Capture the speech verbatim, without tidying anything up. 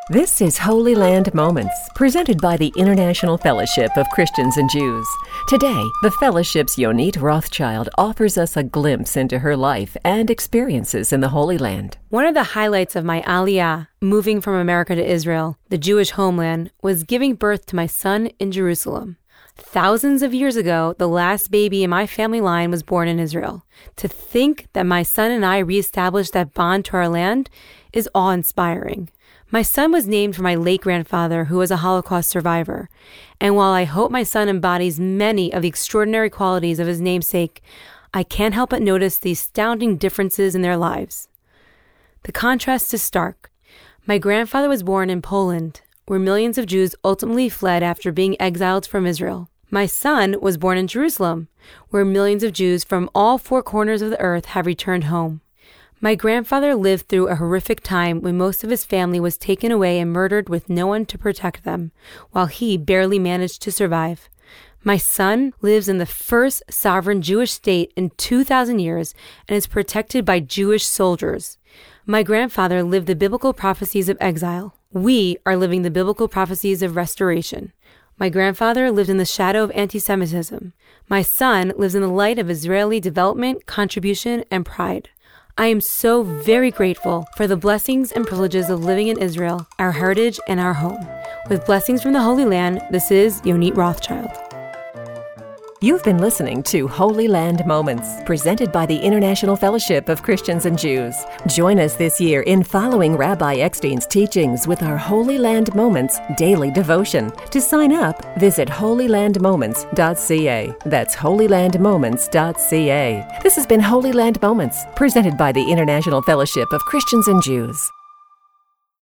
This is Holy Land Moments, presented by the International Fellowship of Christians and Jews. Today, the Fellowship's Yonit Rothschild offers us a glimpse into her life and experiences in the Holy Land. One of the highlights of my Aliyah, moving from America to Israel, the Jewish homeland, was giving birth to my son in Jerusalem. Thousands of years ago, the last baby in my family line was born in Israel. To think that my son and I reestablished that bond to our land is awe-inspiring. My son was named for my late grandfather, who was a Holocaust survivor. And while I hope my son embodies many of the extraordinary qualities of his namesake, I can't help but notice the astounding differences in their lives. The contrast is stark. My grandfather was born in Poland, where millions of Jews ultimately fled after being exiled from Israel. My son was born in Jerusalem, where millions of Jews from all four corners of the earth have returned home. My grandfather lived through a horrific time when most of his family was taken away and murdered with no one to protect them, while he barely managed to survive. My son lives in the first sovereign Jewish state in two thousand years and is protected by Jewish soldiers. My grandfather lived the biblical prophecies of exile. We are living the biblical prophecies of restoration. My grandfather lived in the shadow of anti-Semitism. My son lives in the light of Israeli development, contribution, and pride. I am so very grateful for the blessings and privileges of living in Israel, our heritage, and our home. With blessings from the Holy Land, this is Yonit Rothschild. You've been listening to Holy Land Moments, presented by the International Fellowship of Christians and Jews. Join us this year in following Rabbi Eckstein's teachings with our Holy Land Moments daily devotion. To sign up, visit holy land moments dot c a. That's holy land moments dot c a. This has been Holy Land Moments, presented by the International Fellowship of Christians and Jews.